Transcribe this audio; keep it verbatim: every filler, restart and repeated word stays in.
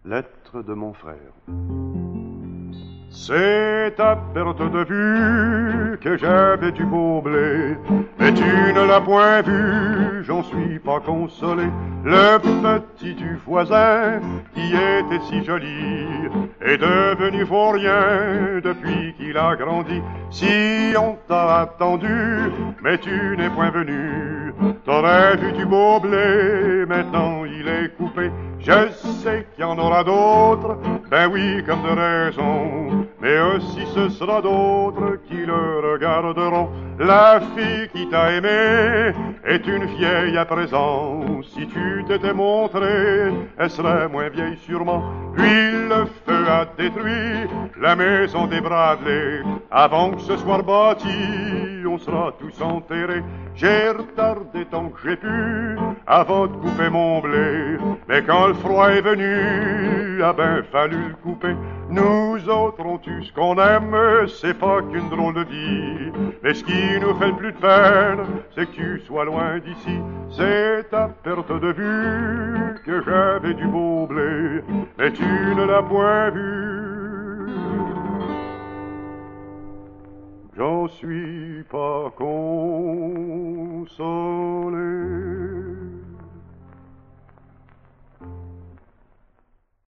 lettre de mon frère. C'est à perte de vue que j'avais du beau blé, mais tu ne l'as point vu, j'en suis pas consolé. Le petit du voisin, qui était si joli, est devenu vaurien depuis qu'il a grandi. Si on t'a attendu, mais tu n'es point venu, t'aurais vu du beau blé, maintenant il est coupé. Je sais qu'il y en aura d'autres, ben oui, comme de raison, mais aussi ce sera d'autres qui le regarderont. La fille qui t'a aimé est une vieille à présent. Si tu t'étais montré, elle serait moins vieille sûrement. Puis le feu a détruit la maison des Bradley. Avant que ce soit bâti, on sera tous enterrés. J'ai retardé tant que j'ai pu avant de couper mon blé, mais quand le froid est venu, a ben fallu le couper. Nous autres on tue ce qu'on aime, c'est pas qu'une drôle de vie, mais ce qui nous fait le plus de peine, c'est que tu sois loin d'ici. C'est à perte de vue que j'avais du beau blé, mais tu ne l'as point vu. J'en suis pas consolé.